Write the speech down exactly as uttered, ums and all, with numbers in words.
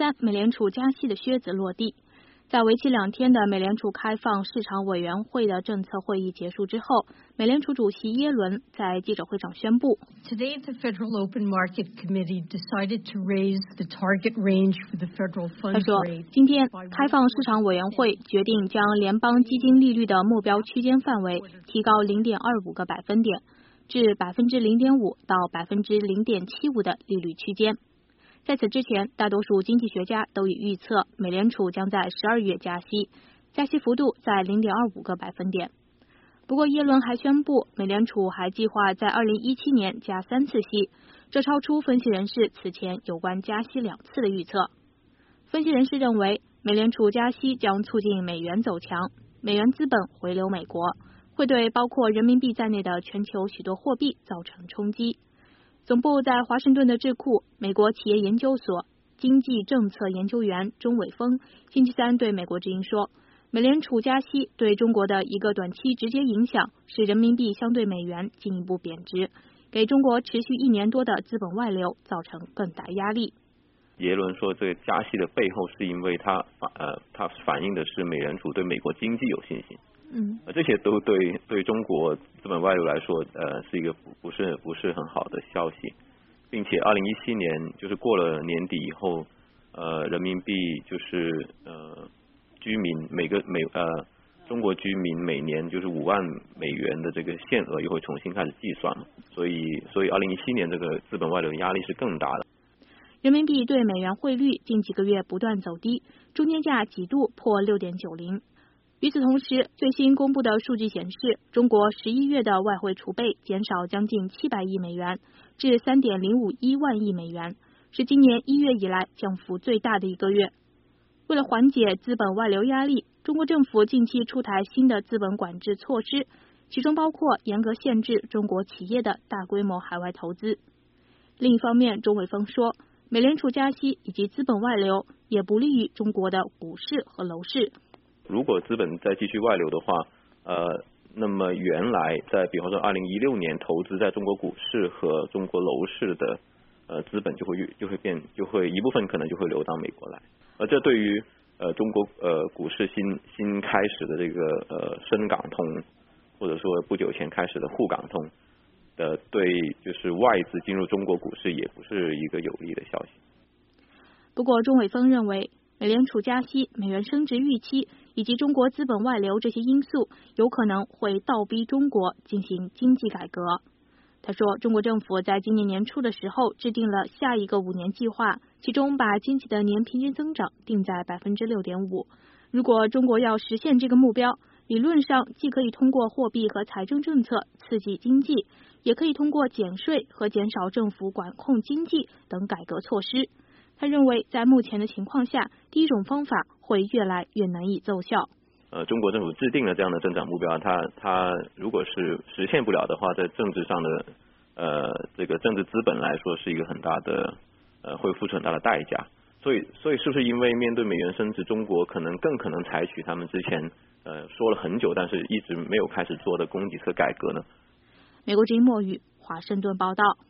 三，美联储加息的靴子落地。在为期两天的美联储开放市场委员会的政策会议结束之后，美联储主席耶伦在记者会上宣布 Today, the Federal Open Market Committee decided to raise the target range for the federal 他 funds 说 rate. 今天开放市场委员会决定将联邦基金利率的目标区间范围提高 零点二五 个百分点至 百分之零点五 到 百分之零点七五 的利率区间。在此之前，大多数经济学家都已预测美联储将在十二月加息，加息幅度在 零点二五 个百分点。不过耶伦还宣布，美联储还计划在二零一七年加三次息，这超出分析人士此前有关加息两次的预测。分析人士认为，美联储加息将促进美元走强，美元资本回流美国，会对包括人民币在内的全球许多货币造成冲击。总部在华盛顿的智库美国企业研究所经济政策研究员钟伟峰星期三对美国之音说，美联储加息对中国的一个短期直接影响是人民币相对美元进一步贬值，给中国持续一年多的资本外流造成更大压力。 耶伦说，这个加息的背后是因为它呃，它反映的是美联储对美国经济有信心。 嗯， 这些都对对中国资本外流来说，呃，是一个不不是不是很好的消息，并且二零一七年就是过了年底以后，呃，人民币就是呃居民每个每呃中国居民每年就是五万美元的这个限额又会重新开始计算，所以所以二零一七年这个资本外流的压力是更大的。 人民币对美元汇率近几个月不断走低，中间价几度破 六点九零。与此同时，最新公布的数据显示，中国十一月的外汇储备减少将近七百亿美元，至 三点零五一万亿美元，是今年一月以来降幅最大的一个月。为了缓解资本外流压力，中国政府近期出台新的资本管制措施，其中包括严格限制中国企业的大规模海外投资。另一方面，钟伟峰说，美联储加息以及资本外流也不利于中国的股市和楼市。 如果资本再继续外流的话，呃，那么原来在比方说二零一六年投资在中国股市和中国楼市的呃资本就会就会变就会一部分可能就会流到美国来，而这对于呃中国呃股市新新开始的这个呃深港通，或者说不久前开始的沪港通的对就是外资进入中国股市也不是一个有利的消息。 不过钟伟峰认为，美联储加息、美元升值预期以及中国资本外流这些因素有可能会倒逼中国进行经济改革。他说，中国政府在今年年初的时候制定了下一个五年计划，其中把经济的年平均增长定在 百分之六点五。如果中国要实现这个目标，理论上既可以通过货币和财政政策刺激经济，也可以通过减税和减少政府管控经济等改革措施。他认为，在目前的情况下，第一种方法会越来越难以奏效。 呃，中国政府制定了这样的增长目标，它它如果是实现不了的话，在政治上的呃这个政治资本来说是一个很大的呃会付出很大的代价。所以所以是不是因为面对美元升值，中国可能更可能采取他们之前呃说了很久但是一直没有开始做的供给侧改革呢？ 美国之音墨语华盛顿报道。